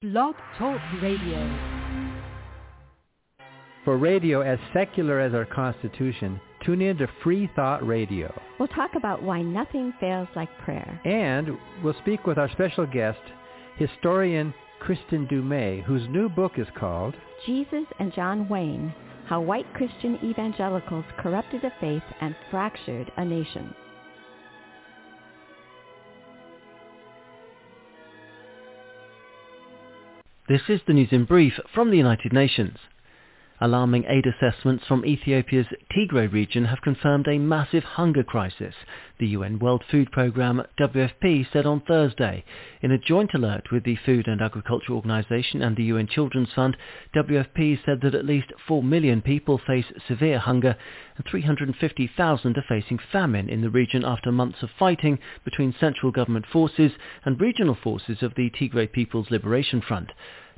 Blog Talk Radio. For radio as secular as our Constitution, tune in to Free Thought Radio. We'll talk about why nothing fails like prayer. And we'll speak with our special guest, historian Kristin Du Mez, whose new book is called Jesus and John Wayne, How White Christian Evangelicals Corrupted a Faith and Fractured a Nation. This is the news in brief from the United Nations. Alarming aid assessments from Ethiopia's Tigray region have confirmed a massive hunger crisis, the UN World Food Programme WFP said on Thursday. In a joint alert with the Food and Agriculture Organization and the UN Children's Fund, WFP said that at least 4 million people face severe hunger and 350,000 are facing famine in the region after months of fighting between central government forces and regional forces of the Tigray People's Liberation Front.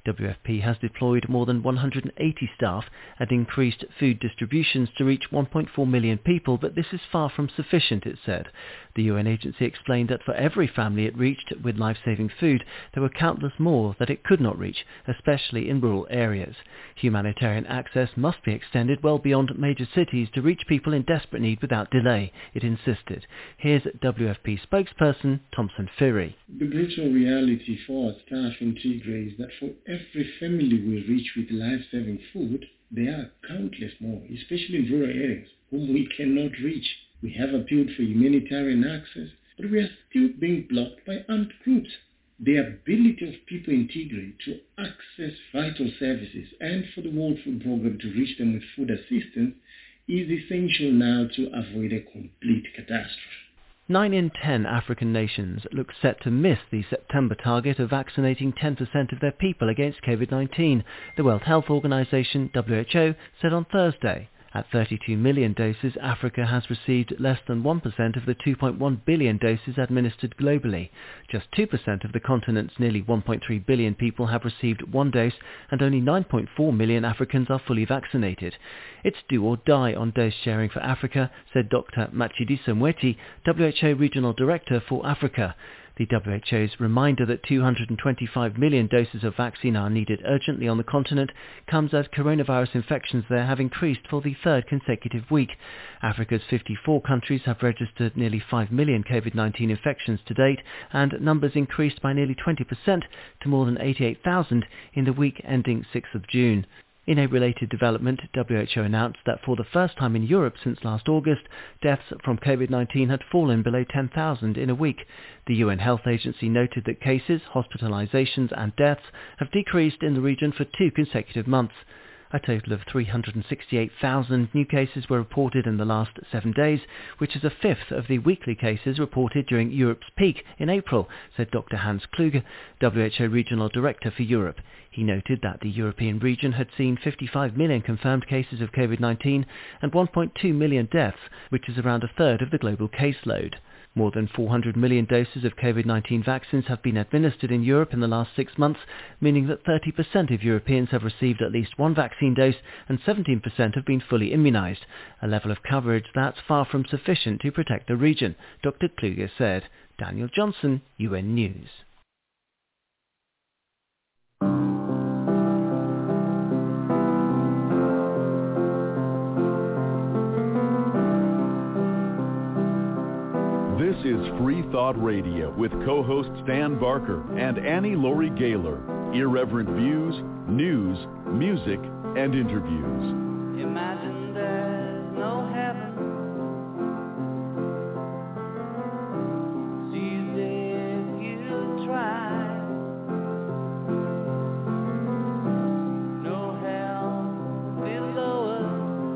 WFP has deployed more than 180 staff and increased food distributions to reach 1.4 million people, but this is far from sufficient, it said. The UN agency explained that for every family it reached with life-saving food, there were countless more that it could not reach, especially in rural areas. Humanitarian access must be extended well beyond major cities to reach people in desperate need without delay, it insisted. Here's WFP spokesperson Thomson Phiri. The brutal reality for our staff in Tigray is that for every family we reach with life-saving food, there are countless more, especially in rural areas, whom we cannot reach. We have appealed for humanitarian access, but we are still being blocked by armed groups. The ability of people in Tigray to access vital services and for the World Food Programme to reach them with food assistance is essential now to avoid a complete catastrophe. 9 in 10 African nations look set to miss the September target of vaccinating 10% of their people against COVID-19, the World Health Organization, WHO, said on Thursday. At 32 million doses, Africa has received less than 1% of the 2.1 billion doses administered globally. Just 2% of the continent's nearly 1.3 billion people have received one dose, and only 9.4 million Africans are fully vaccinated. It's do or die on dose sharing for Africa, said Dr. Matshidiso Moeti, WHO Regional Director for Africa. The WHO's reminder that 225 million doses of vaccine are needed urgently on the continent comes as coronavirus infections there have increased for the third consecutive week. Africa's 54 countries have registered nearly 5 million COVID-19 infections to date, and numbers increased by nearly 20% to more than 88,000 in the week ending 6th of June. In a related development, WHO announced that for the first time in Europe since last August, deaths from COVID-19 had fallen below 10,000 in a week. The UN Health Agency noted that cases, hospitalizations and deaths have decreased in the region for 2 consecutive months. A total of 368,000 new cases were reported in the last 7 days, which is a fifth of the weekly cases reported during Europe's peak in April, said Dr. Hans Kluge, WHO Regional Director for Europe. He noted that the European region had seen 55 million confirmed cases of COVID-19 and 1.2 million deaths, which is around a third of the global caseload. More than 400 million doses of COVID-19 vaccines have been administered in Europe in the last 6 months, meaning that 30% of Europeans have received at least one vaccine dose and 17% have been fully immunized, a level of coverage that's far from sufficient to protect the region, Dr. Kluge said. Daniel Johnson, UN News. This is Free Thought Radio with co-hosts Dan Barker and Annie Laurie Gaylor. Irreverent views, news, music, and interviews. Imagine there's no heaven. See if you try. No hell below us.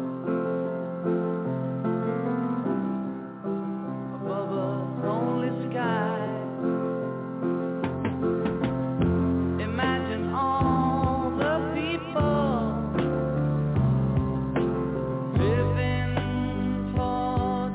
Above us only sky. Imagine all the people living for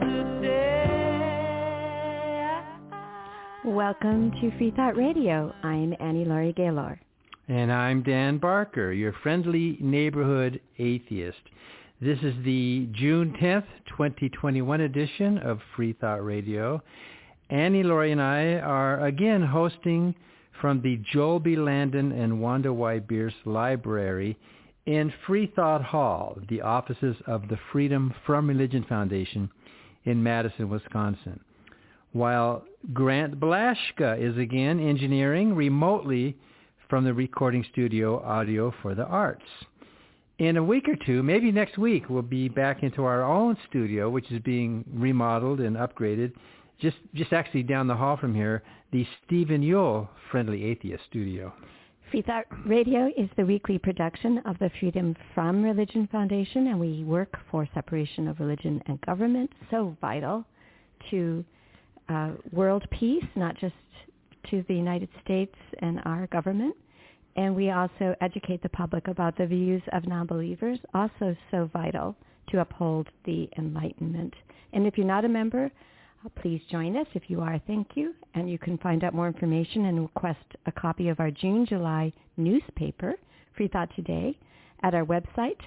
today. Welcome to Free Thought Radio. I'm Annie Laurie Gaylor. And I'm Dan Barker, your friendly neighborhood atheist. This is the June 10th, 2021 edition of Free Thought Radio. Annie Laurie and I are again hosting from the Joel B. Landon and Wanda Y. Bierce Library in Free Thought Hall, the offices of the Freedom from Religion Foundation in Madison, Wisconsin. While Grant Blashka is again engineering remotely from the recording studio Audio for the Arts. In a week or two, maybe next week, we'll be back into our own studio, which is being remodeled and upgraded, just actually down the hall from here, the Stephen Yule Friendly Atheist Studio. Free Thought Radio is the weekly production of the Freedom from Religion Foundation, and we work for separation of religion and government, so vital to world peace, not just to the United States and our government. And we also educate the public about the views of non-believers, also so vital to uphold the Enlightenment. And if you're not a member, please join us. If you are, thank you. And you can find out more information and request a copy of our June-July newspaper, Free Thought Today, at our website,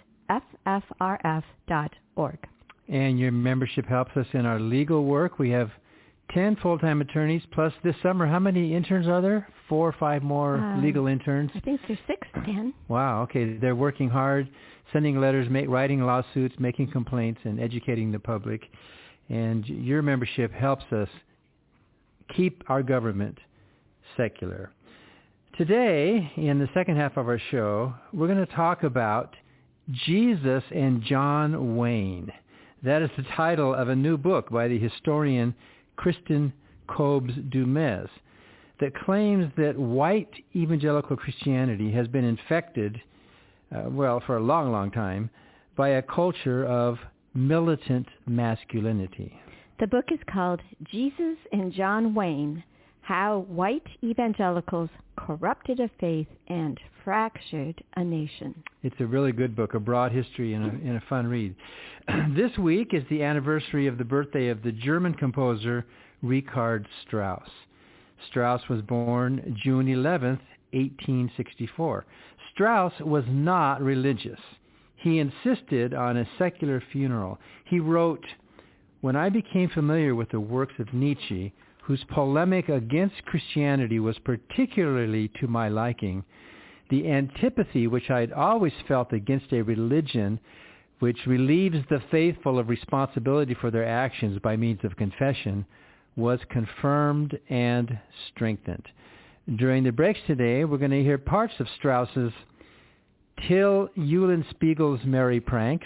ffrf.org. And your membership helps us in our legal work. We have 10 full-time attorneys, plus this summer, how many interns are there? 4 or 5 more legal interns? I think there's 6, Dan. Wow, okay. They're working hard, sending letters, writing lawsuits, making complaints, and educating the public. And your membership helps us keep our government secular. Today, in the second half of our show, we're going to talk about Jesus and John Wayne. That is the title of a new book by the historian Kristen Kobes-Dumez that claims that white evangelical Christianity has been infected, for a long, long time, by a culture of militant masculinity. The book is called Jesus and John Wayne, How White Evangelicals Corrupted a Faith and Fractured a Nation. It's a really good book, a broad history and a fun read. This week is the anniversary of the birthday of the German composer Richard Strauss. Strauss was born June 11th, 1864. Strauss was not religious. He insisted on a secular funeral. He wrote, "When I became familiar with the works of Nietzsche, whose polemic against Christianity was particularly to my liking, the antipathy which I had always felt against a religion which relieves the faithful of responsibility for their actions by means of confession was confirmed and strengthened." During the breaks today, we're going to hear parts of Strauss's Till Eulenspiegel's Merry Pranks.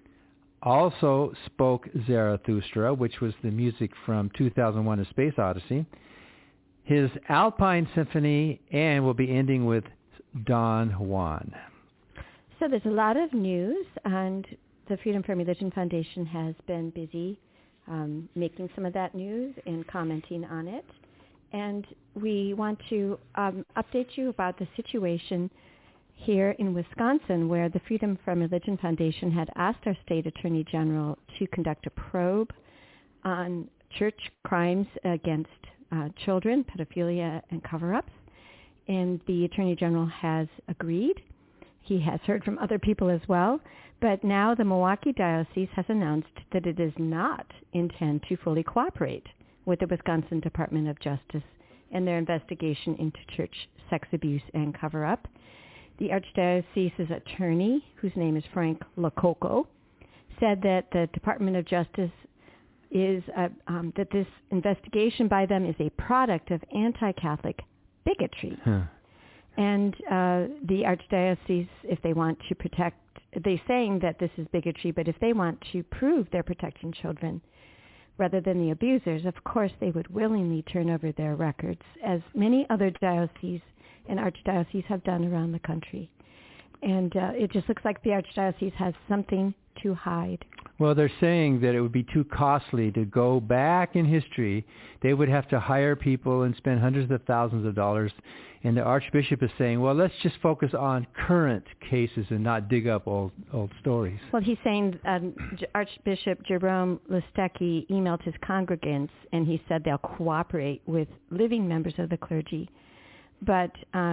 Also Spoke Zarathustra, which was the music from 2001: A Space Odyssey. His Alpine Symphony, and we'll be ending with Don Juan. So there's a lot of news, and the Freedom from Religion Foundation has been busy making some of that news and commenting on it. And we want to update you about the situation here in Wisconsin, where the Freedom from Religion Foundation had asked our state attorney general to conduct a probe on church crimes against children, pedophilia, and cover-ups. And the attorney general has agreed. He has heard from other people as well. But now the Milwaukee Diocese has announced that it does not intend to fully cooperate with the Wisconsin Department of Justice in their investigation into church sex abuse and cover-up. The Archdiocese's attorney, whose name is Frank Lococo, said that the Department of Justice is that this investigation by them is a product of anti-Catholic bigotry. And the Archdiocese, if they want to protect, they're saying that this is bigotry, but if they want to prove they're protecting children rather than the abusers, of course they would willingly turn over their records, as many other dioceses and archdioceses have done around the country. And it just looks like the Archdiocese has something to hide. Well, they're saying that it would be too costly to go back in history. They would have to hire people and spend hundreds of thousands of dollars. And the Archbishop is saying, well, let's just focus on current cases and not dig up old stories. Well, he's saying Archbishop Jerome Listecki emailed his congregants, and he said they'll cooperate with living members of the clergy. But,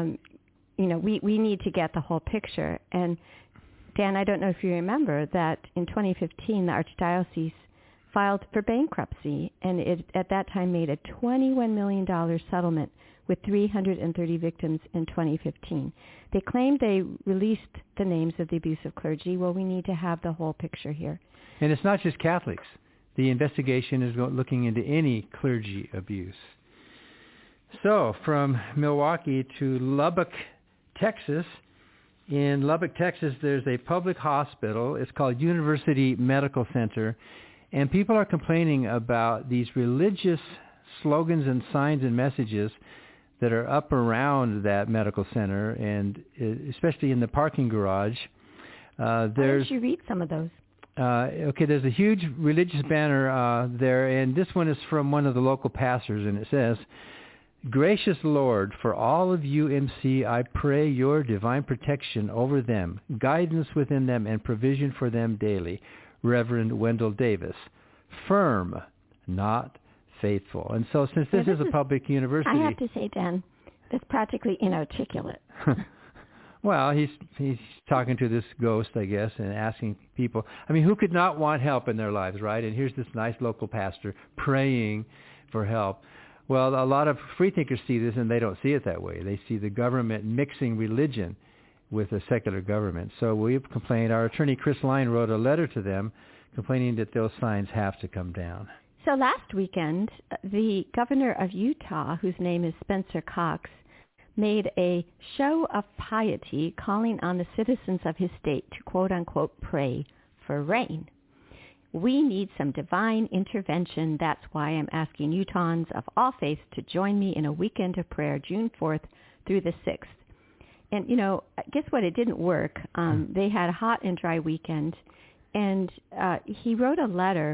we need to get the whole picture. And Dan, I don't know if you remember that in 2015, the Archdiocese filed for bankruptcy, and it at that time made a $21 million settlement with 330 victims in 2015. They claim they released the names of the abusive clergy. Well, we need to have the whole picture here. And it's not just Catholics. The investigation is looking into any clergy abuse. So, from Milwaukee to Lubbock, Texas. In Lubbock, Texas, there's a public hospital. It's called University Medical Center. And people are complaining about these religious slogans and signs and messages that are up around that medical center, and especially in the parking garage. Why don't you read some of those? Okay, there's a huge religious banner there, and this one is from one of the local pastors, and it says, "Gracious Lord, for all of UMC, I pray your divine protection over them, guidance within them, and provision for them daily. Reverend Wendell Davis, firm, not faithful." And so since this is a public university... I have to say, Dan, that's practically inarticulate. Well, he's talking to this ghost, I guess, and asking people. I mean, who could not want help in their lives, right? And here's this nice local pastor praying for help. Well, a lot of freethinkers see this, and they don't see it that way. They see the government mixing religion with a secular government. So we've complained. Our attorney, Chris Line, wrote a letter to them complaining that those signs have to come down. So last weekend, the governor of Utah, whose name is Spencer Cox, made a show of piety calling on the citizens of his state to, quote-unquote, pray for rain. We need some divine intervention. That's why I'm asking Utahns of all faiths to join me in a weekend of prayer, June 4th through the 6th. And, you know, guess what? It didn't work. They had a hot and dry weekend. And he wrote a letter,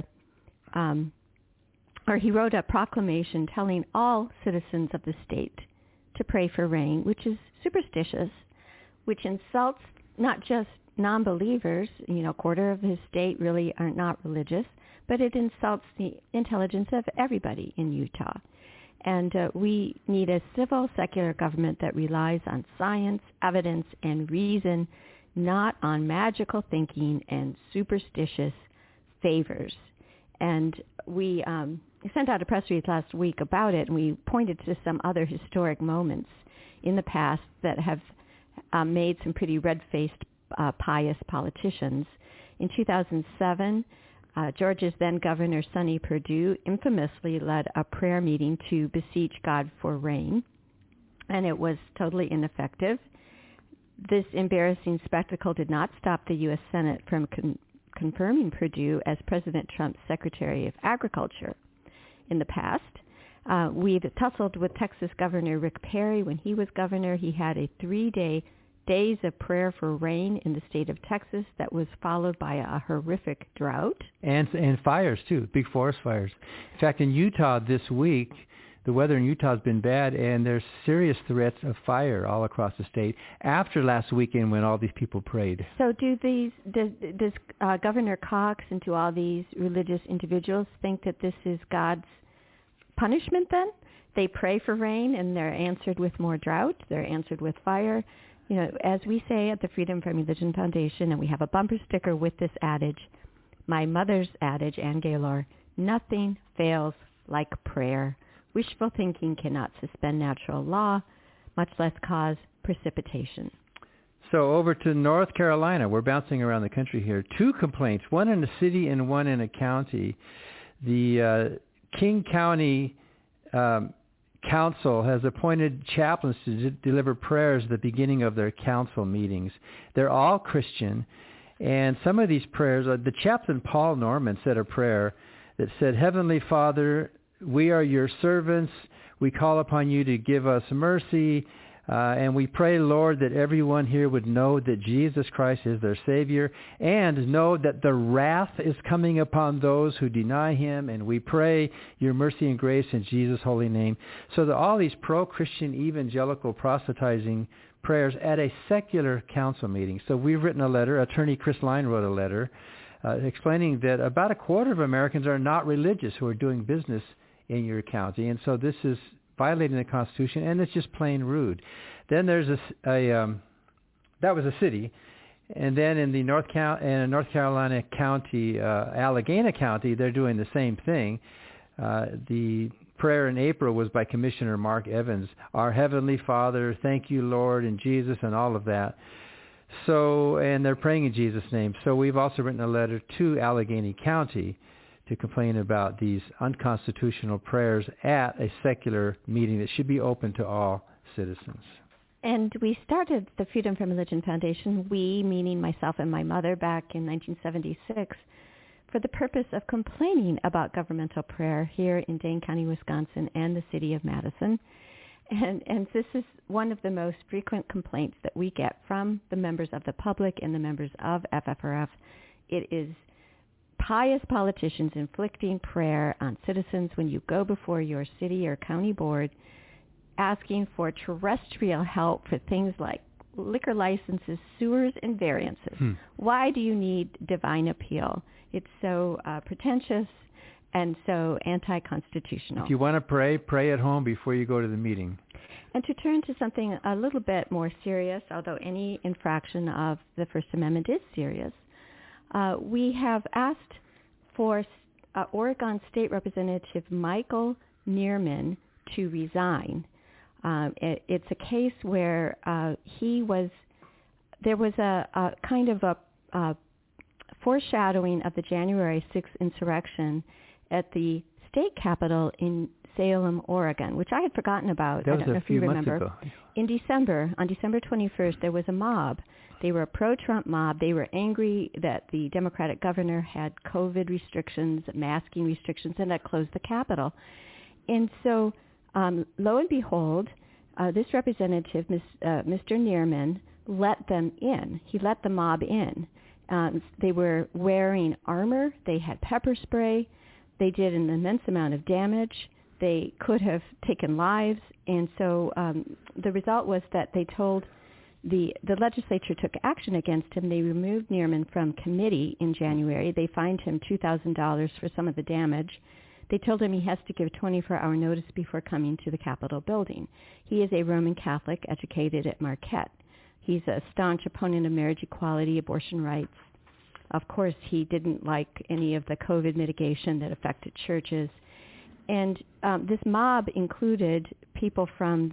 or he wrote a proclamation telling all citizens of the state to pray for rain, which is superstitious, which insults not just non-believers. You know, a quarter of his state really are not religious, but it insults the intelligence of everybody in Utah. And we need a civil, secular government that relies on science, evidence, and reason, not on magical thinking and superstitious favors. And we sent out a press release last week about it, and we pointed to some other historic moments in the past that have made some pretty red-faced, pious politicians. In 2007, Georgia's then-Governor Sonny Perdue infamously led a prayer meeting to beseech God for rain, and it was totally ineffective. This embarrassing spectacle did not stop the U.S. Senate from confirming Perdue as President Trump's Secretary of Agriculture. In the past, we've tussled with Texas Governor Rick Perry. When he was governor, he had a 3-day days of prayer for rain in the state of Texas that was followed by a horrific drought. And fires, too, big forest fires. In fact, in Utah this week, the weather in Utah has been bad, and there's serious threats of fire all across the state after last weekend when all these people prayed. So does Governor Cox and do all these religious individuals think that this is God's punishment then? They pray for rain, and they're answered with more drought. They're answered with fire. You know, as we say at the Freedom from Religion Foundation, and we have a bumper sticker with this adage, my mother's adage, Ann Gaylor, nothing fails like prayer. Wishful thinking cannot suspend natural law, much less cause precipitation. So over to North Carolina. We're bouncing around the country here. 2 complaints, one in a city and one in a county. The King County Council has appointed chaplains to deliver prayers at the beginning of their council meetings. They're all Christian, and some of these prayers, the chaplain Paul Norman said a prayer that said, Heavenly Father, we are your servants. We call upon you to give us mercy. And we pray, Lord, that everyone here would know that Jesus Christ is their Savior and know that the wrath is coming upon those who deny him. And we pray your mercy and grace in Jesus' holy name. So that all these pro-Christian evangelical proselytizing prayers at a secular council meeting. So we've written a letter. Attorney Chris Line wrote a letter explaining that about a quarter of Americans are not religious who are doing business in your county. And so this is violating the Constitution, and it's just plain rude. Then there's that was a city, and then in the North Carolina county, Allegheny County, they're doing the same thing. The prayer in April was by Commissioner Mark Evans. Our Heavenly Father, thank you, Lord, and Jesus, and all of that. So, and they're praying in Jesus' name. So we've also written a letter to Allegheny County to complain about these unconstitutional prayers at a secular meeting that should be open to all citizens. And we started the Freedom from Religion Foundation, we, meaning myself and my mother, back in 1976, for the purpose of complaining about governmental prayer here in Dane County, Wisconsin, and the city of Madison. And this is one of the most frequent complaints that we get from the members of the public and the members of FFRF. It is pious politicians inflicting prayer on citizens when you go before your city or county board asking for terrestrial help for things like liquor licenses, sewers, and variances. Why do you need divine appeal? It's so pretentious and so anti-constitutional. If you want to pray, pray at home before you go to the meeting. And to turn to something a little bit more serious, although any infraction of the First Amendment is serious, we have asked for Oregon State Representative Michael Neerman to resign. It's a case where there was a kind of a foreshadowing of the January 6th insurrection at the state capitol in Salem, Oregon, which I had forgotten about. That I was don't know a if you few months remember. ago. In December, on December 21st, there was a mob. They were a pro-Trump mob. They were angry that the Democratic governor had COVID restrictions, masking restrictions, and that closed the Capitol. And so, lo and behold, this representative, Mr. Neerman, let them in. He let the mob in. They were wearing armor. They had pepper spray. They did an immense amount of damage. They could have taken lives. And so the result was that they told the legislature took action against him. They removed Neerman from committee in January. They fined him $2,000 for some of the damage. They told him he has to give a 24-hour notice before coming to the Capitol building. He is a Roman Catholic educated at Marquette. He's a staunch opponent of marriage equality, abortion rights. Of course, he didn't like any of the COVID mitigation that affected churches. And this mob included people from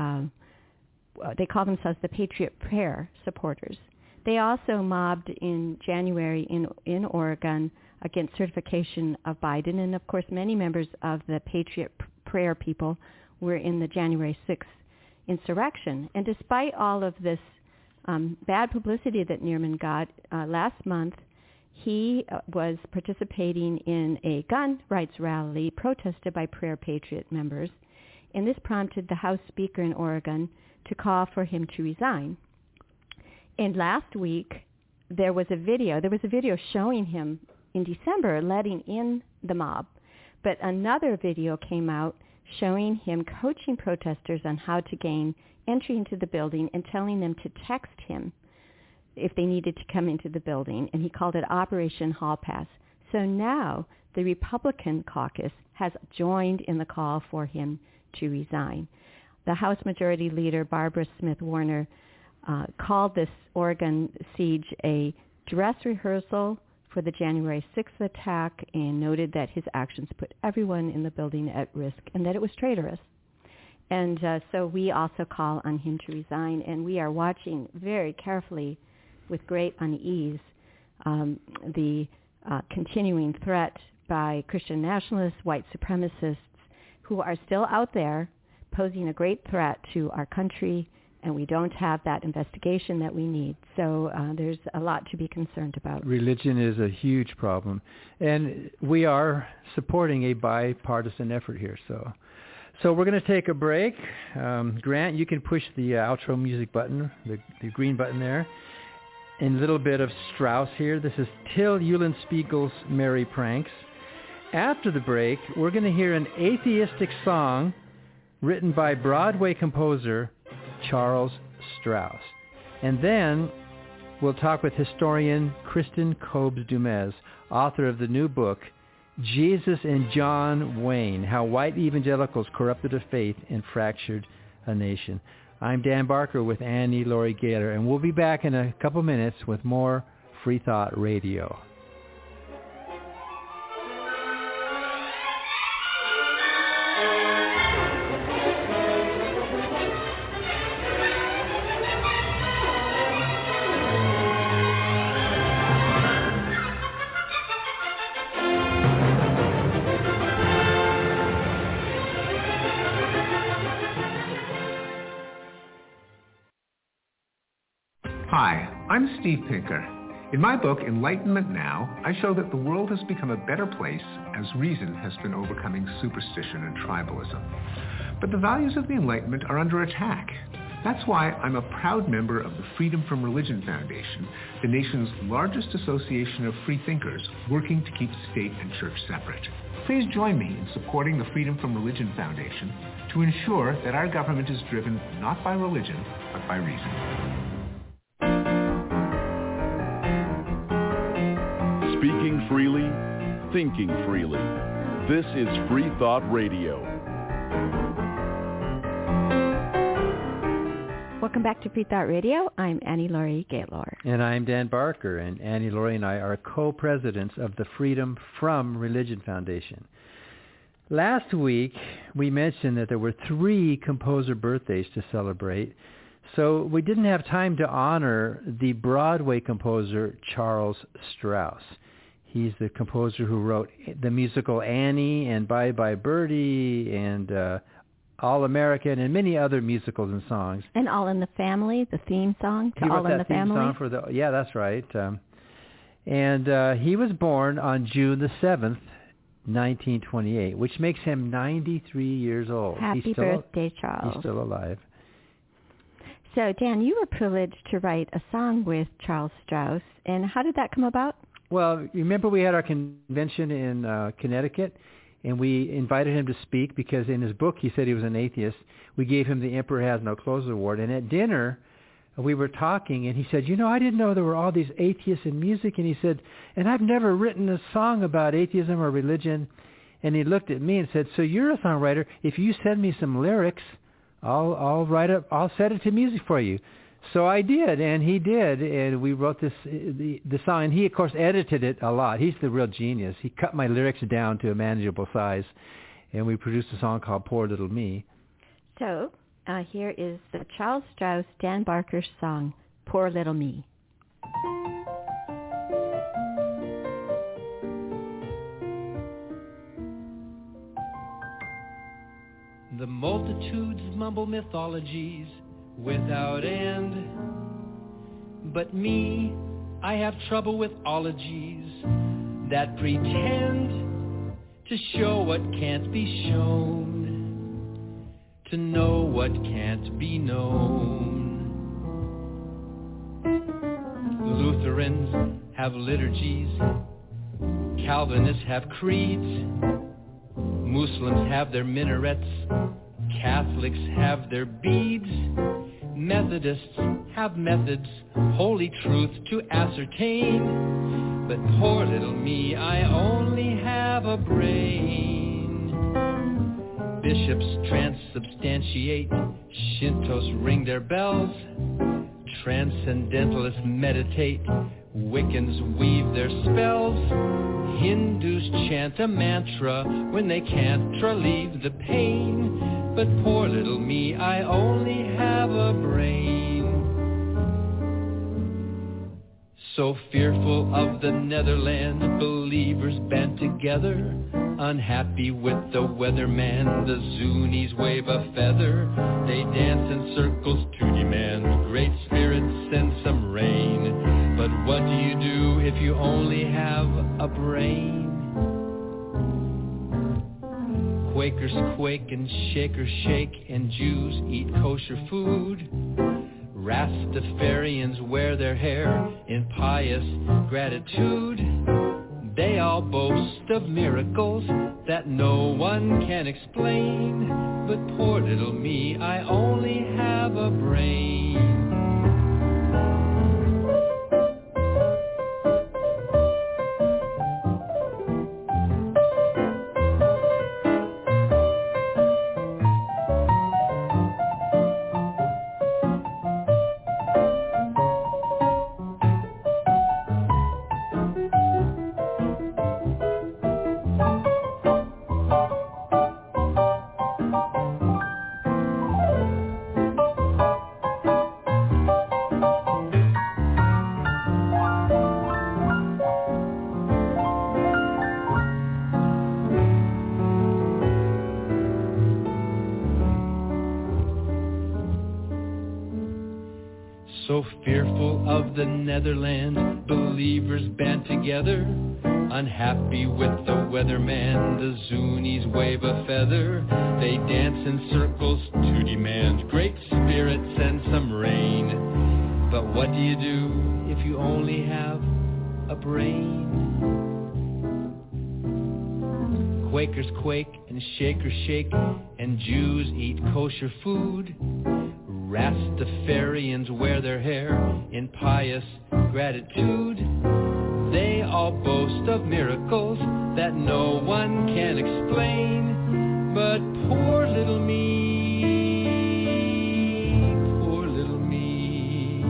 they call themselves the Patriot Prayer supporters. They also mobbed in January in Oregon against certification of Biden. And, of course, many members of the Patriot Prayer people were in the January 6th insurrection. And despite all of this bad publicity that Neerman got last month, he was participating in a gun rights rally protested by Prayer Patriot members. And this prompted the House Speaker in Oregon to call for him to resign. And last week, there was a video showing him in December letting in the mob. But another video came out showing him coaching protesters on how to gain entry into the building and telling them to text him if they needed to come into the building. And he called it Operation Hall Pass. So now the Republican caucus has joined in the call for him to resign. The House Majority Leader, Barbara Smith Warner, called this Oregon siege a dress rehearsal for the January 6th attack and noted that his actions put everyone in the building at risk and that it was traitorous. And so we also call on him to resign, and we are watching very carefully with great unease the continuing threat by Christian nationalists, white supremacists, who are still out there posing a great threat to our country, and we don't have that investigation that we need. So there's a lot to be concerned about. Religion is a huge problem, and we are supporting a bipartisan effort here. So we're going to take a break. Grant, you can push the outro music button, the green button there. And a little bit of Strauss here. This is Till Eulenspiegel's Merry Pranks. After the break, we're going to hear an atheistic song written by Broadway composer Charles Strauss. And then we'll talk with historian Kristen Kobes-Dumez, author of the new book, Jesus and John Wayne, How White Evangelicals Corrupted a Faith and Fractured a Nation. I'm Dan Barker with Annie Laurie Gaylor, and we'll be back in a couple minutes with more Free Thought Radio. Hi, I'm Steve Pinker. In my book, Enlightenment Now, I show that the world has become a better place as reason has been overcoming superstition and tribalism. But the values of the Enlightenment are under attack. That's why I'm a proud member of the Freedom from Religion Foundation, the nation's largest association of free thinkers working to keep state and church separate. Please join me in supporting the Freedom from Religion Foundation to ensure that our government is driven not by religion, but by reason. Speaking freely, thinking freely. This is Free Thought Radio. Welcome back to Free Thought Radio. I'm Annie Laurie Gaylor. And I'm Dan Barker, and Annie Laurie and I are co-presidents of the Freedom from Religion Foundation. Last week, we mentioned that there were 3 composer birthdays to celebrate, so we didn't have time to honor the Broadway composer Charles Strouse. He's the composer who wrote the musical Annie and Bye Bye Birdie and All-American and many other musicals and songs. And All in the Family, the theme song to All in the Family. Song for the, yeah, that's right. And he was born on June the 7th, 1928, which makes him 93 years old. Happy birthday, Charles. He's still alive. So, Dan, you were privileged to write a song with Charles Strouse, and how did that come about? Well, remember we had our convention in Connecticut, and we invited him to speak because in his book he said he was an atheist. We gave him the Emperor Has No Clothes Award, and at dinner we were talking, and he said, you know, I didn't know there were all these atheists in music, and he said, and I've never written a song about atheism or religion. And he looked at me and said, so you're a songwriter. If you send me some lyrics, I'll set it to music for you. So I did, and he did, and we wrote the song, and he, of course, edited it a lot. He's the real genius. He cut my lyrics down to a manageable size, and we produced a song called Poor Little Me. So here is the Charles Strouse, Dan Barker song, Poor Little Me. The multitudes mumble mythologies without end. But me, I have trouble with ologies that pretend to show what can't be shown, to know what can't be known. Lutherans have liturgies, Calvinists have creeds, Muslims have their minarets, Catholics have their beads, Methodists have methods, holy truth to ascertain. But poor little me, I only have a brain. Bishops transubstantiate, Shintos ring their bells, Transcendentalists meditate, Wiccans weave their spells, Hindus chant a mantra when they can't relieve the pain. But poor little me, I only have a brain. So fearful of the Netherlands, believers band together, unhappy with the weatherman, the Zunies wave a feather. They dance in circles to demand, great spirits send some rain. But what do you do if you only have a brain? Quakers quake and Shakers shake, and Jews eat kosher food. Rastafarians wear their hair in pious gratitude. They all boast of miracles that no one can explain. But poor little me, I only have a brain. so fearful of the Netherlands, believers band together. Unhappy with the weatherman, the Zunies wave a feather. They dance in circles to demand great spirits and some rain. But what do you do if you only have a brain? Quakers quake and Shakers shake, and Jews eat kosher food. Rastafarians wear their hair in pious gratitude. They all boast of miracles that no one can explain. But poor little me,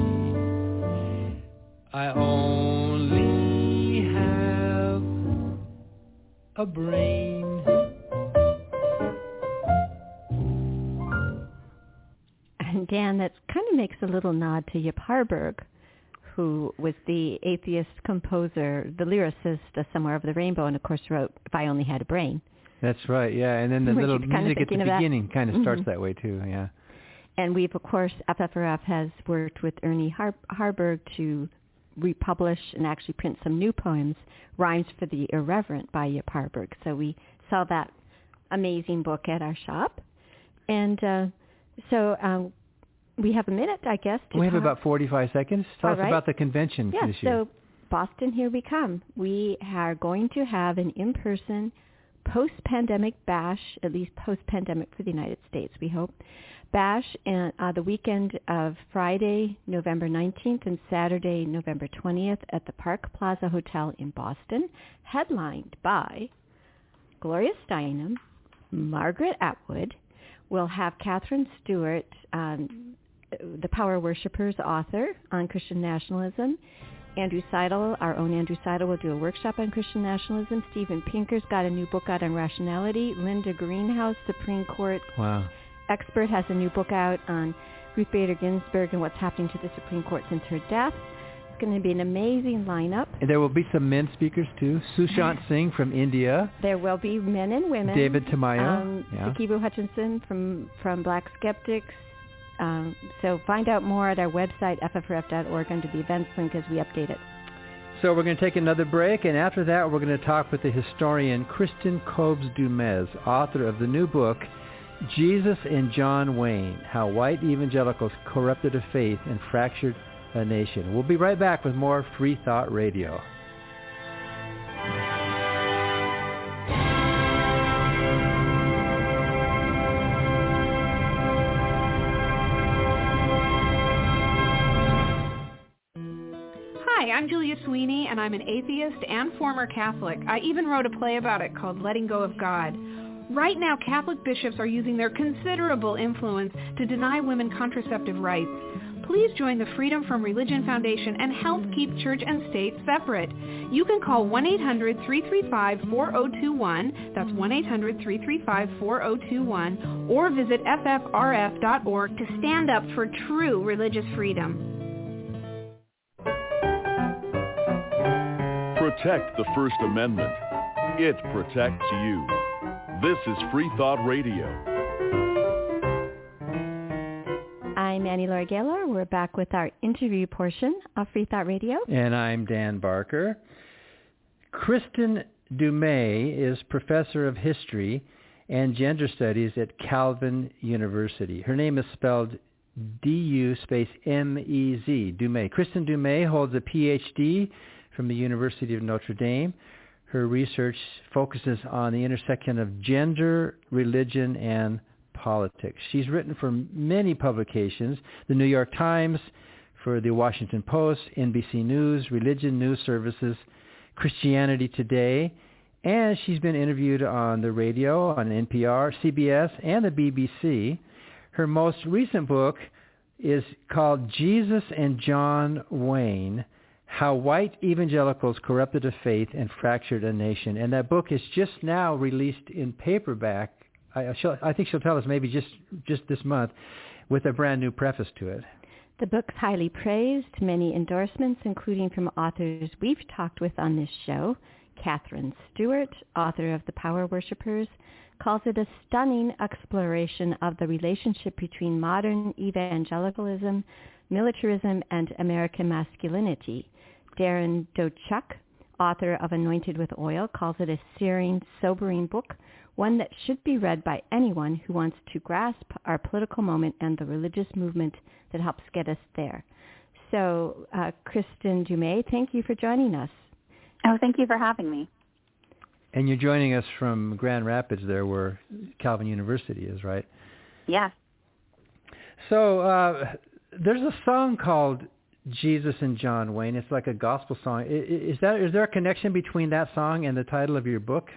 I only have a brain. And Dan, that kind of makes a little nod to Yip Harburg, who was the atheist composer, the lyricist of Somewhere Over the Rainbow, and of course wrote If I Only Had a Brain. That's right, yeah. And then the little music at the beginning kind of starts that way too, yeah. And we've, of course, FFRF has worked with Ernie Harburg to republish and actually print some new poems, Rhymes for the Irreverent by Yip Harburg. So we saw that amazing book at our shop. And so we have a minute, I guess. We have about 45 seconds. Tell us about the convention this year. So Boston, here we come. We are going to have an in-person post-pandemic bash, at least post-pandemic for the United States, we hope, bash and the weekend of Friday, November 19th and Saturday, November 20th at the Park Plaza Hotel in Boston, headlined by Gloria Steinem, Margaret Atwood. We'll have Catherine Stewart, the Power Worshippers author on Christian nationalism. Andrew Seidel, our own Andrew Seidel, will do a workshop on Christian nationalism. Stephen Pinker's got a new book out on rationality. Linda Greenhouse, Supreme Court expert, has a new book out on Ruth Bader Ginsburg and what's happening to the Supreme Court since her death. It's going to be an amazing lineup. And there will be some men speakers too. Sushant Singh from India. There will be men and women. David Tamayo. Sikivu Hutchinson from Black Skeptics. So find out more at our website, ffrf.org, under the events link as we update it. So we're going to take another break, and after that we're going to talk with the historian Kristen Kobes-Dumez, author of the new book, Jesus and John Wayne, How White Evangelicals Corrupted a Faith and Fractured a Nation. We'll be right back with more Free Thought Radio. Hi, I'm Julia Sweeney, and I'm an atheist and former Catholic. I even wrote a play about it called Letting Go of God. Right now, Catholic bishops are using their considerable influence to deny women contraceptive rights. Please join the Freedom from Religion Foundation and help keep church and state separate. You can call 1-800-335-4021, that's 1-800-335-4021, or visit ffrf.org to stand up for true religious freedom. Protect the First Amendment. It protects you. This is Free Thought Radio. I'm Annie-Laurie Gaylor. We're back with our interview portion of Free Thought Radio. And I'm Dan Barker. Kristen Dumez is professor of history and gender studies at Calvin University. Her name is spelled D-U-M-E-Z, Dumez. Kristen Dumez holds a Ph.D. from the University of Notre Dame. Her research focuses on the intersection of gender, religion, and politics. She's written for many publications, the New York Times, for the Washington Post, NBC News, Religion News Services, Christianity Today, and she's been interviewed on the radio, on NPR, CBS, and the BBC. Her most recent book is called Jesus and John Wayne, How White Evangelicals Corrupted a Faith and Fractured a Nation. And that book is just now released in paperback. I think she'll tell us maybe just this month, with a brand new preface to it. The book's highly praised, many endorsements, including from authors we've talked with on this show. Catherine Stewart, author of The Power Worshippers, calls it a stunning exploration of the relationship between modern evangelicalism, Militarism and American Masculinity. Darren Dochuk, author of Anointed with Oil, calls it a searing, sobering book, one that should be read by anyone who wants to grasp our political moment and the religious movement that helps get us there. So, Kristen Dumais, thank you for joining us. Oh, thank you for having me. And you're joining us from Grand Rapids there, where Calvin University is, right? Yes. So there's a song called Jesus and John Wayne. It's like a gospel song. Is there a connection between that song and the title of your book?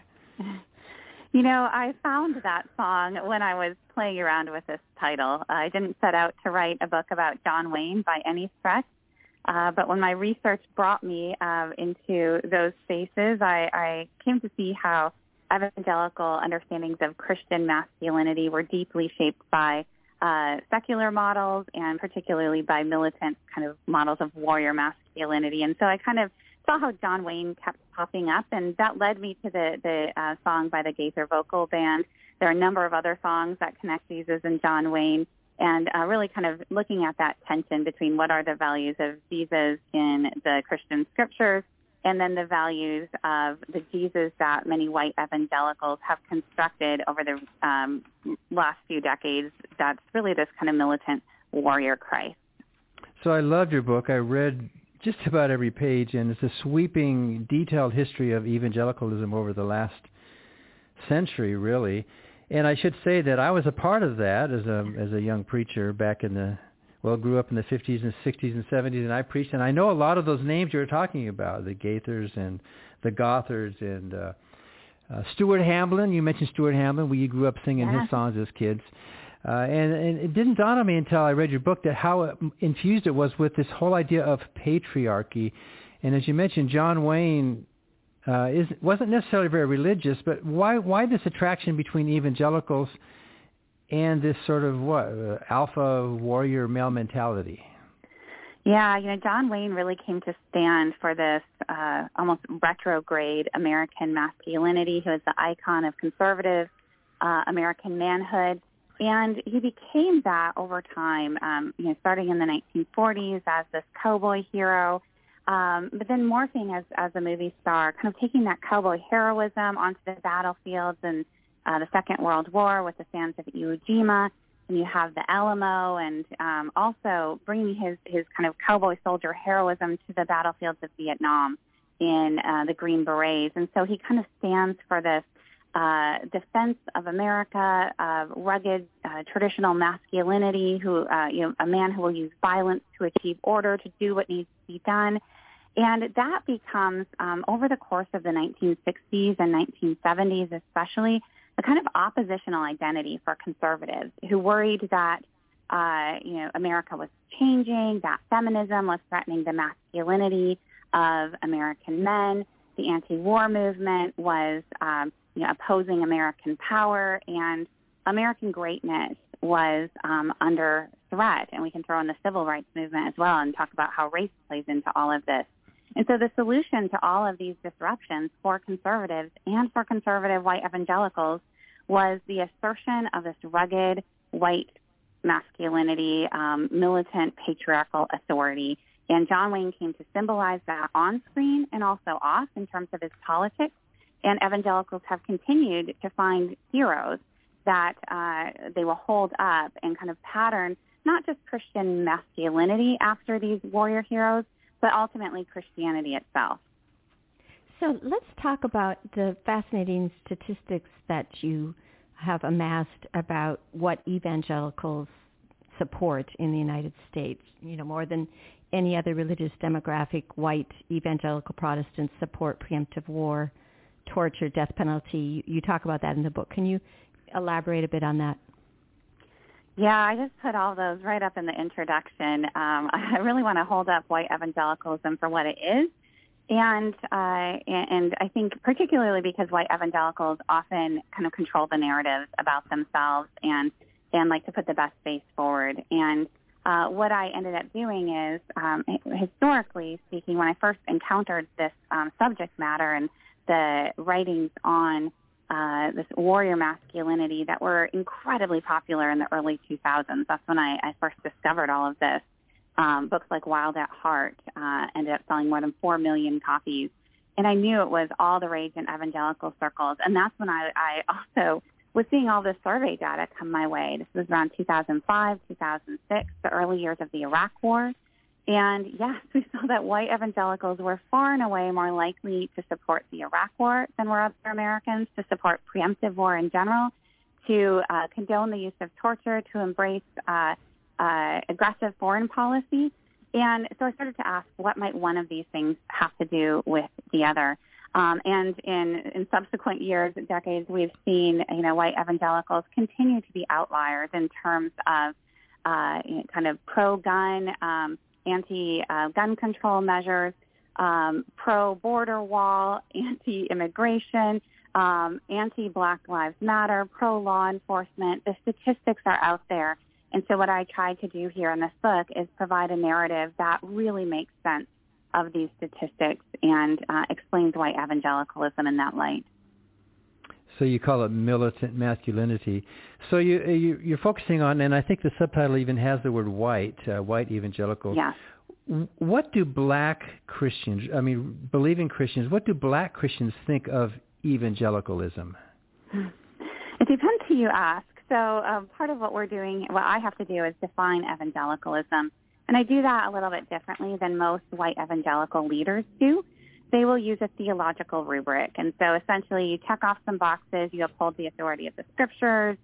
You know, I found that song when I was playing around with this title. I didn't set out to write a book about John Wayne by any stretch, but when my research brought me into those spaces, I came to see how evangelical understandings of Christian masculinity were deeply shaped by secular models and particularly by militant kind of models of warrior masculinity. And so I kind of saw how John Wayne kept popping up, and that led me to the song by the Gaither Vocal Band. There are a number of other songs that connect Jesus and John Wayne, and really kind of looking at that tension between what are the values of Jesus in the Christian scriptures and then the values of the Jesus that many white evangelicals have constructed over the last few decades. That's really this kind of militant warrior Christ. So I loved your book. I read just about every page, and it's a sweeping, detailed history of evangelicalism over the last century, really. And I should say that I was a part of that as a young preacher back in grew up in the 50s and 60s and 70s, and I preached, and I know a lot of those names you were talking about, the Gaithers and the Gothards and Stuart Hamblin. You mentioned Stuart Hamblin. We grew up singing his songs as kids. And it didn't dawn on me until I read your book that how infused it was with this whole idea of patriarchy. And as you mentioned, John Wayne wasn't necessarily very religious, but why this attraction between evangelicals and this sort of alpha warrior male mentality? Yeah, you know, John Wayne really came to stand for this almost retrograde American masculinity. He was the icon of conservative American manhood. And he became that over time, starting in the 1940s as this cowboy hero, but then morphing as a movie star, kind of taking that cowboy heroism onto the battlefields and the Second World War with the sands of Iwo Jima, and you have the Alamo, and also bringing his kind of cowboy soldier heroism to the battlefields of Vietnam in the Green Berets. And so he kind of stands for this defense of America, rugged traditional masculinity, a man who will use violence to achieve order, to do what needs to be done. And that becomes, over the course of the 1960s and 1970s especially, a kind of oppositional identity for conservatives who worried that, America was changing, that feminism was threatening the masculinity of American men. The anti-war movement was opposing American power, and American greatness was under threat. And we can throw in the civil rights movement as well and talk about how race plays into all of this. And so the solution to all of these disruptions for conservatives and for conservative white evangelicals was the assertion of this rugged white masculinity, militant patriarchal authority. And John Wayne came to symbolize that on screen and also off in terms of his politics. And evangelicals have continued to find heroes that they will hold up and kind of pattern not just Christian masculinity after these warrior heroes, but ultimately Christianity itself. So let's talk about the fascinating statistics that you have amassed about what evangelicals support in the United States. More than any other religious demographic, white evangelical Protestants support preemptive war, torture, death penalty. You talk about that in the book. Can you elaborate a bit on that? Yeah, I just put all those right up in the introduction. I really want to hold up white evangelicalism for what it is. And I think particularly because white evangelicals often kind of control the narratives about themselves and like to put the best face forward. And what I ended up doing is, historically speaking, when I first encountered this subject matter and the writings on this warrior masculinity that were incredibly popular in the early 2000s, that's when I first discovered all of this. Books like Wild at Heart ended up selling more than 4 million copies. And I knew it was all the rage in evangelical circles. And that's when I also was seeing all this survey data come my way. This was around 2005, 2006, the early years of the Iraq War. And yes, we saw that white evangelicals were far and away more likely to support the Iraq War than were other Americans, to support preemptive war in general, to condone the use of torture, to embrace aggressive foreign policy. And so I started to ask, what might one of these things have to do with the other? And in subsequent years, decades, we've seen, white evangelicals continue to be outliers in terms of kind of pro-gun, anti-gun control measures, pro-border wall, anti-immigration, anti-Black Lives Matter, pro-law enforcement. The statistics are out there. And so what I tried to do here in this book is provide a narrative that really makes sense of these statistics and explains white evangelicalism in that light. So you call it militant masculinity. So you're focusing on, and I think the subtitle even has the word white evangelical. Yes. What do black Christians, believing Christians, what do black Christians think of evangelicalism? It depends who you ask. So part of what I have to do is define evangelicalism. And I do that a little bit differently than most white evangelical leaders do. They will use a theological rubric. And so essentially you check off some boxes, you uphold the authority of the scriptures,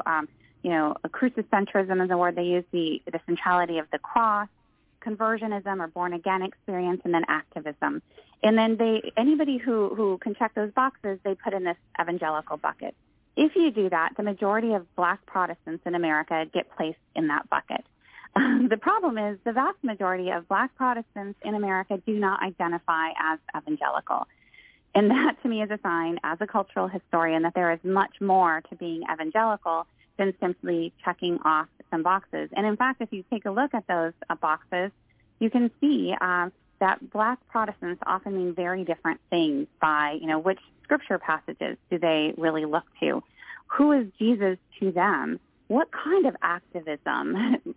crucicentrism is the word they use, the centrality of the cross, conversionism or born-again experience, and then activism. And then anybody who can check those boxes, they put in this evangelical bucket. If you do that, the majority of black Protestants in America get placed in that bucket. The problem is the vast majority of black Protestants in America do not identify as evangelical. And that, to me, is a sign, as a cultural historian, that there is much more to being evangelical than simply checking off some boxes. And in fact, if you take a look at those boxes, you can see that black Protestants often mean very different things by, which scripture passages do they really look to? Who is Jesus to them? What kind of activism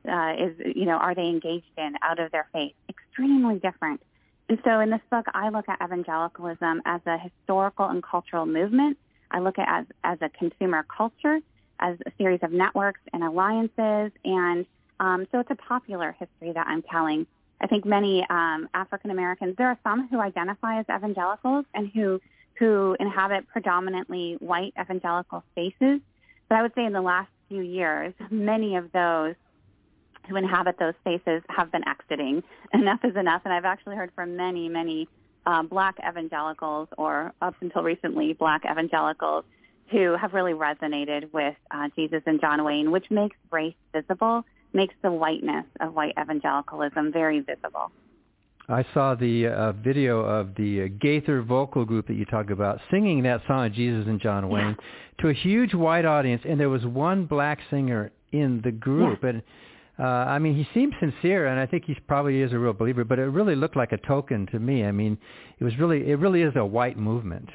are they engaged in out of their faith? Extremely different. And so in this book, I look at evangelicalism as a historical and cultural movement. I look at it as a consumer culture, as a series of networks and alliances. And so it's a popular history that I'm telling. I think many African Americans, there are some who identify as evangelicals and who inhabit predominantly white evangelical spaces. But I would say in the last few years, many of those who inhabit those spaces have been exiting. Enough is enough. And I've actually heard from many, many black evangelicals, or up until recently, black evangelicals, who have really resonated with Jesus and John Wayne, which makes race visible, makes the whiteness of white evangelicalism very visible. I saw the video of the Gaither vocal group that you talk about singing that song, Jesus and John Wayne, to a huge white audience, and there was one black singer in the group. Yeah. And he seemed sincere, and I think he probably is a real believer, but it really looked like a token to me. It really is a white movement.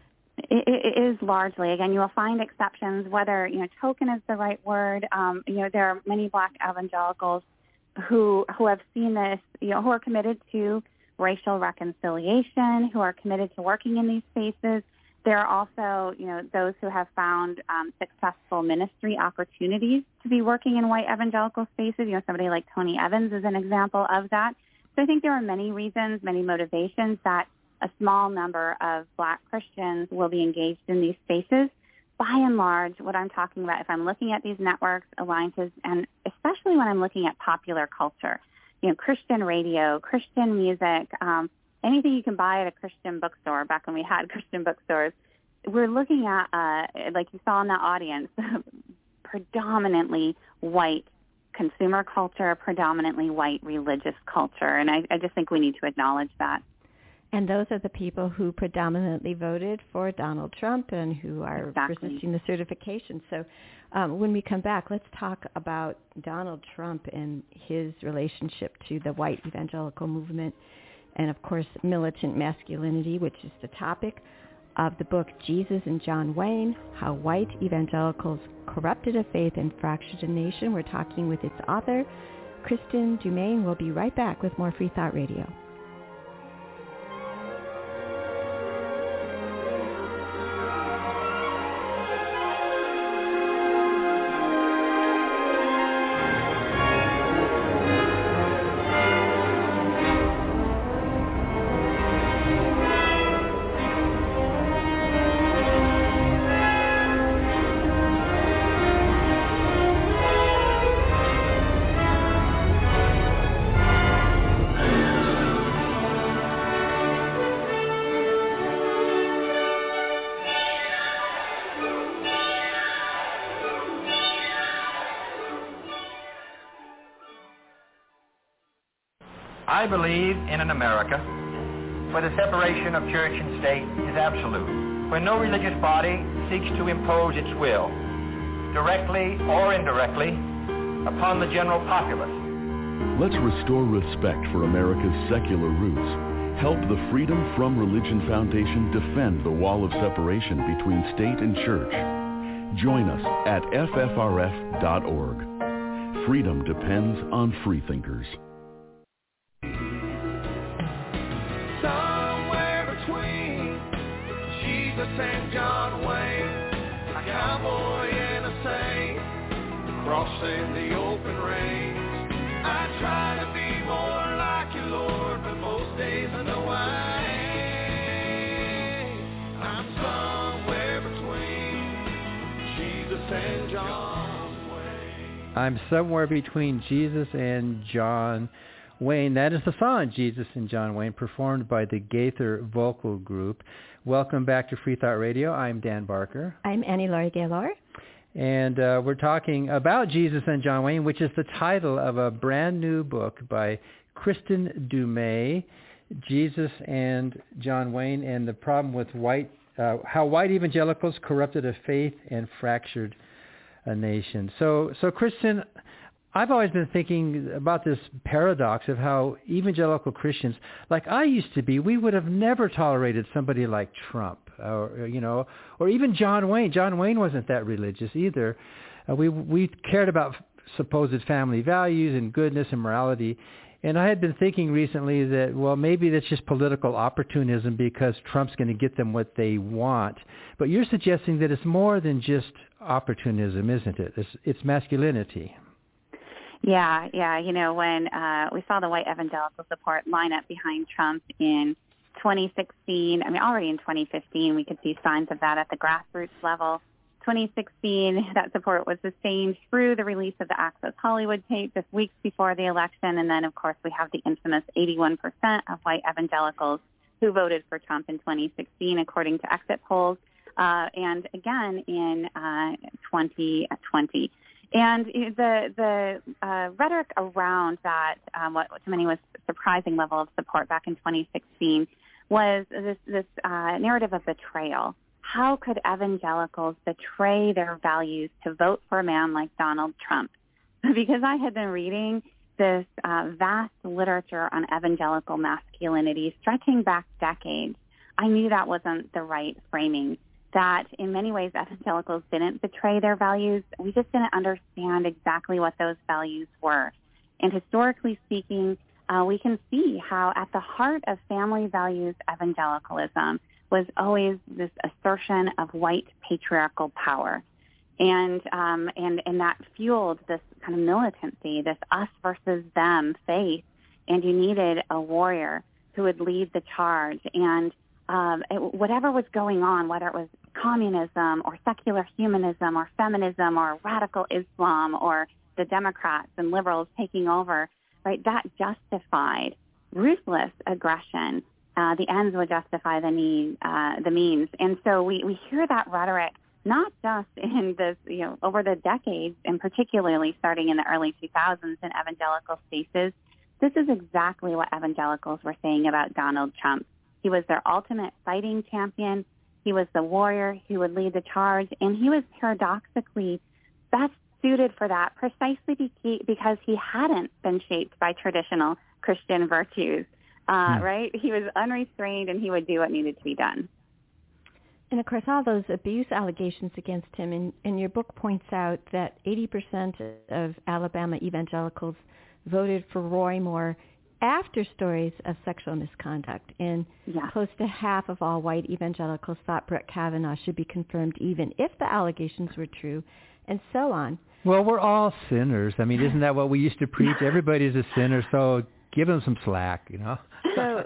It is largely. Again, you will find exceptions, whether, token is the right word. There are many black evangelicals who have seen this, who are committed to racial reconciliation, who are committed to working in these spaces. There are also, those who have found successful ministry opportunities to be working in white evangelical spaces. Somebody like Tony Evans is an example of that. So I think there are many reasons, many motivations that a small number of black Christians will be engaged in these spaces. By and large, what I'm talking about, if I'm looking at these networks, alliances, and especially when I'm looking at popular culture, Christian radio, Christian music, anything you can buy at a Christian bookstore, back when we had Christian bookstores, we're looking at, like you saw in that audience, predominantly white consumer culture, predominantly white religious culture. And I just think we need to acknowledge that. And those are the people who predominantly voted for Donald Trump and who are resisting the certification. So when we come back, let's talk about Donald Trump and his relationship to the white evangelical movement and, of course, militant masculinity, which is the topic of the book Jesus and John Wayne, How White Evangelicals Corrupted a Faith and Fractured a Nation. We're talking with its author, Kristen Dumaine will be right back with more Free Thought Radio. I believe in an America where the separation of church and state is absolute, where no religious body seeks to impose its will, directly or indirectly, upon the general populace. Let's restore respect for America's secular roots. Help the Freedom from Religion Foundation defend the wall of separation between state and church. Join us at ffrf.org. Freedom depends on freethinkers. Somewhere between Jesus and John Wayne, a cowboy and a saint, crossing the open range. I try to be more like you, Lord, but most days I know I ain't. I'm somewhere between Jesus and John Wayne. I'm somewhere between Jesus and John Wayne. That is the song, Jesus and John Wayne, performed by the Gaither Vocal Group. Welcome back to Free Thought Radio. I'm Dan Barker. I'm Annie Laurie Gaylor. And we're talking about Jesus and John Wayne, which is the title of a brand new book by Kristen Dumaine, Jesus and John Wayne, and the problem with how white evangelicals corrupted a faith and fractured a nation. So Kristen, I've always been thinking about this paradox of how evangelical Christians, like I used to be, we would have never tolerated somebody like Trump, or even John Wayne. John Wayne wasn't that religious either. We cared about supposed family values and goodness and morality. And I had been thinking recently that, well, maybe that's just political opportunism because Trump's going to get them what they want. But you're suggesting that it's more than just opportunism, isn't it? It's masculinity. Yeah. When we saw the white evangelical support line up behind Trump in 2016, already in 2015, we could see signs of that at the grassroots level. 2016, that support was sustained through the release of the Access Hollywood tape just weeks before the election. And then, of course, we have the infamous 81% of white evangelicals who voted for Trump in 2016, according to exit polls, and again in 2020. And the rhetoric around that, what to many was a surprising level of support back in 2016, was this narrative of betrayal. How could evangelicals betray their values to vote for a man like Donald Trump? Because I had been reading this vast literature on evangelical masculinity stretching back decades, I knew that wasn't the right framing, that in many ways evangelicals didn't betray their values. We just didn't understand exactly what those values were. And historically speaking, we can see how at the heart of family values evangelicalism was always this assertion of white patriarchal power. And that fueled this kind of militancy, this us versus them faith. And you needed a warrior who would lead the charge. And whatever was going on, whether it was communism or secular humanism or feminism or radical Islam or the Democrats and liberals taking over, right, that justified ruthless aggression. The ends would justify the means. And so we hear that rhetoric not just in this, over the decades, and particularly starting in the early 2000s in evangelical spaces. This is exactly what evangelicals were saying about Donald Trump. He was their ultimate fighting champion. He was the warrior who would lead the charge, and he was paradoxically best suited for that precisely because he hadn't been shaped by traditional Christian virtues, right? He was unrestrained, and he would do what needed to be done. And, of course, all those abuse allegations against him, and your book points out that 80% of Alabama evangelicals voted for Roy Moore after stories of sexual misconduct. And close to half of all white evangelicals thought Brett Kavanaugh should be confirmed even if the allegations were true, and so on. Well, we're all sinners. I mean, isn't that what we used to preach? Everybody's a sinner, so give them some slack, you know? So,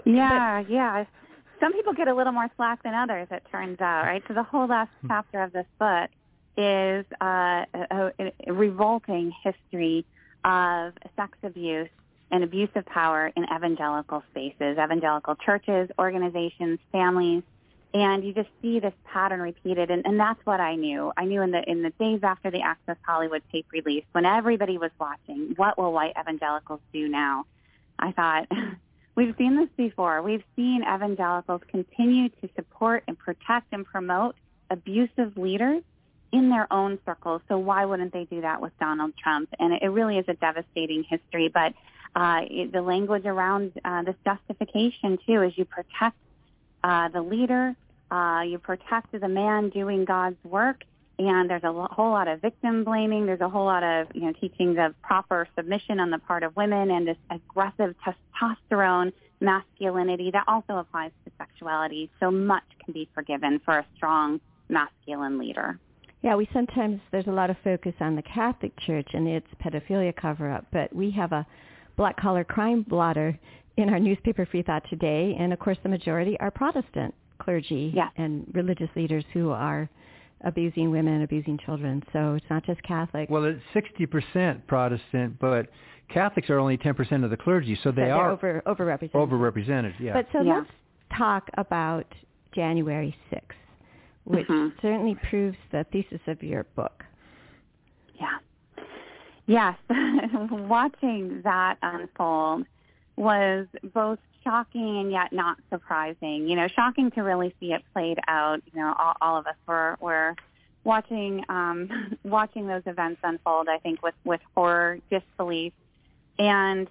Some people get a little more slack than others, it turns out, right? So the whole last chapter of this book is a revolting history of sex abuse and abuse of power in evangelical spaces, evangelical churches, organizations, families, and you just see this pattern repeated, and that's what I knew. I knew in the days after the Access Hollywood tape release, when everybody was watching, what will white evangelicals do now? I thought, we've seen this before. We've seen evangelicals continue to support and protect and promote abusive leaders in their own circles, so why wouldn't they do that with Donald Trump? And it really is a devastating history, but the language around this justification, too, is you protect the leader, you protect the man doing God's work, and there's a whole lot of victim blaming. There's a whole lot of, teaching the proper submission on the part of women and this aggressive testosterone masculinity that also applies to sexuality. So much can be forgiven for a strong masculine leader. Yeah, there's a lot of focus on the Catholic Church and its pedophilia cover-up, but we have a black-collar crime blotter in our newspaper, Free Thought Today, and of course the majority are Protestant clergy and religious leaders who are abusing women, abusing children. So it's not just Catholic. Well, it's 60% Protestant, but Catholics are only 10% of the clergy, so they're overrepresented. Overrepresented, But let's talk about January 6th, which certainly proves the thesis of your book. Yeah. Yes. Watching that unfold was both shocking and yet not surprising. Shocking to really see it played out. All of us were watching those events unfold, I think, with horror, disbelief. And,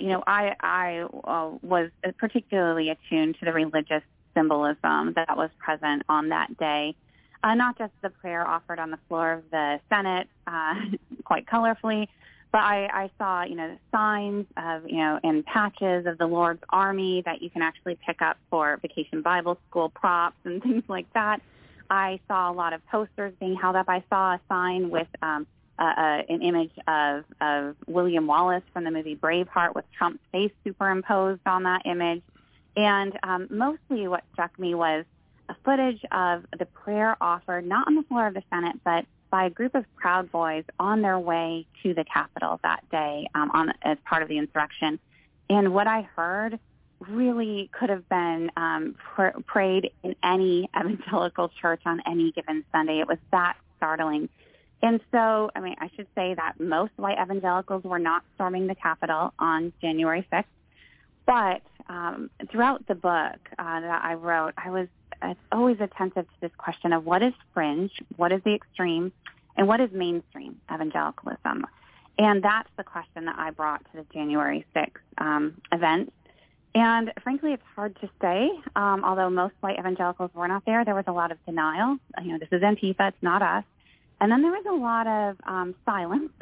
I was particularly attuned to the religious symbolism that was present on that day. Not just the prayer offered on the floor of the Senate, quite colorfully, but I saw, signs of, and patches of the Lord's Army that you can actually pick up for Vacation Bible School props and things like that. I saw a lot of posters being held up. I saw a sign with an image of William Wallace from the movie Braveheart with Trump's face superimposed on that image. And mostly what struck me was a footage of the prayer offered, not on the floor of the Senate, but by a group of Proud Boys on their way to the Capitol that day as part of the insurrection. And what I heard really could have been prayed in any evangelical church on any given Sunday. It was that startling. And so, I should say that most white evangelicals were not storming the Capitol on January 6th. But throughout the book that I wrote, I was always attentive to this question of what is fringe, what is the extreme, and what is mainstream evangelicalism. And that's the question that I brought to the January 6th event. And frankly, it's hard to say. Although most white evangelicals were not there was a lot of denial. This is Antifa, it's not us. And then there was a lot of silence,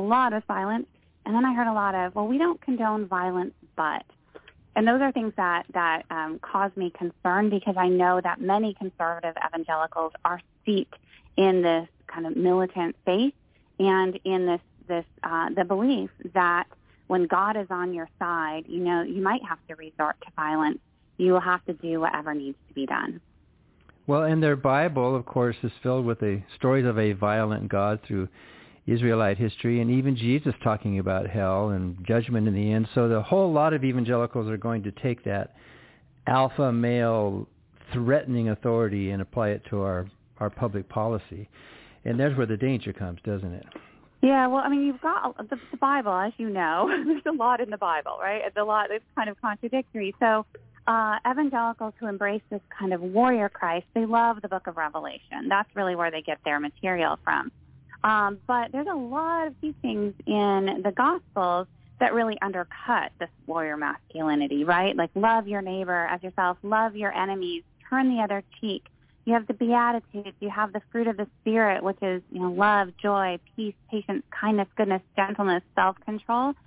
And then I heard a lot of, well, we don't condone violence, but. And those are things that cause me concern because I know that many conservative evangelicals are steeped in this kind of militant faith and in this the belief that when God is on your side, you might have to resort to violence. You will have to do whatever needs to be done. Well, and their Bible, of course, is filled with the stories of a violent God through Israelite history, and even Jesus talking about hell and judgment in the end. So the whole lot of evangelicals are going to take that alpha male threatening authority and apply it to our public policy. And there's where the danger comes, doesn't it? Yeah, well, you've got the Bible, as you know. There's a lot in the Bible, right? It's kind of contradictory. So evangelicals who embrace this kind of warrior Christ, they love the book of Revelation. That's really where they get their material from. But there's a lot of teachings in the Gospels that really undercut this warrior masculinity, right? Like love your neighbor as yourself, love your enemies, turn the other cheek. You have the Beatitudes, you have the fruit of the Spirit, which is, love, joy, peace, patience, kindness, goodness, gentleness, self-control.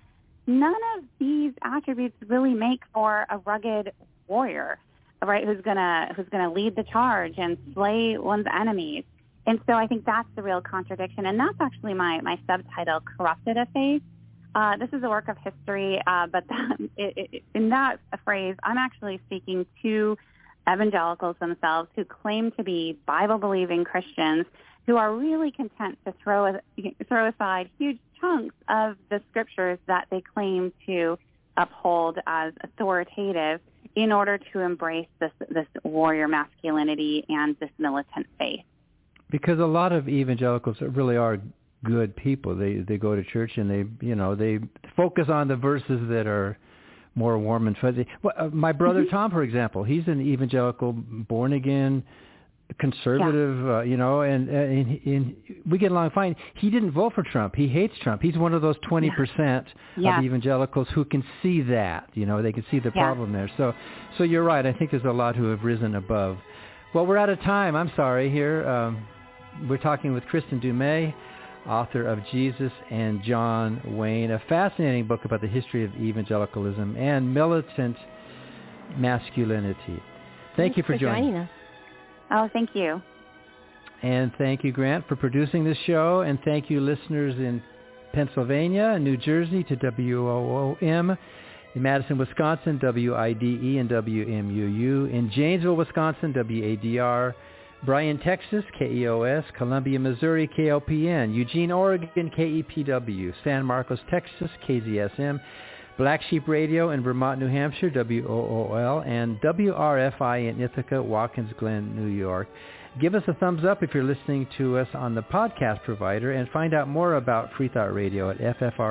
none of these attributes really make for a rugged warrior, right? Who's gonna lead the charge and slay one's enemies. And so I think that's the real contradiction, and that's actually my subtitle, Corrupted of Faith. This is a work of history, but in that phrase, I'm actually speaking to evangelicals themselves who claim to be Bible-believing Christians who are really content to throw aside huge chunks of the scriptures that they claim to uphold as authoritative in order to embrace this warrior masculinity and this militant faith. Because a lot of evangelicals really are good people. They go to church and they focus on the verses that are more warm and fuzzy. Well, my brother Tom, for example, he's an evangelical, born again, conservative, and we get along fine. He didn't vote for Trump. He hates Trump. He's one of those 20% of evangelicals who can see that. They can see the problem there. So you're right. I think there's a lot who have risen above. Well, we're out of time. I'm sorry here. We're talking with Kristen Dumais, author of Jesus and John Wayne, a fascinating book about the history of evangelicalism and militant masculinity. Thank you for joining us. Oh, thank you. And thank you, Grant, for producing this show. And thank you, listeners in Pennsylvania and New Jersey to WOOM, in Madison, Wisconsin, WIDE and WMUU, in Janesville, Wisconsin, WADR, Bryan, Texas, KEOS, Columbia, Missouri, KLPN, Eugene, Oregon, KEPW, San Marcos, Texas, KZSM, Black Sheep Radio in Vermont, New Hampshire, WOOL, and WRFI in Ithaca, Watkins Glen, New York. Give us a thumbs up if you're listening to us on the podcast provider, and find out more about Free Thought Radio at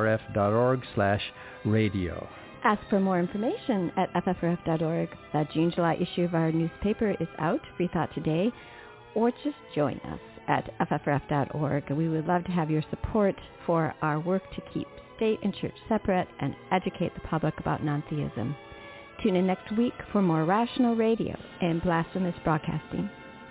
ffrf.org/radio. Ask for more information at ffrf.org. The June-July issue of our newspaper is out, Free Thought Today, or just join us at ffrf.org. We would love to have your support for our work to keep state and church separate and educate the public about non-theism. Tune in next week for more Rational Radio and Blasphemous Broadcasting.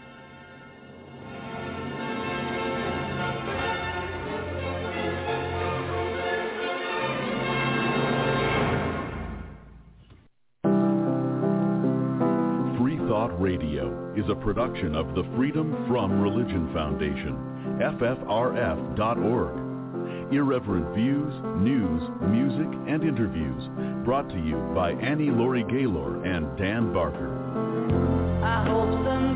Free Thought Radio is a production of the Freedom From Religion Foundation, ffrf.org. Irreverent views, news, music, and interviews brought to you by Annie Laurie Gaylor and Dan Barker. I hope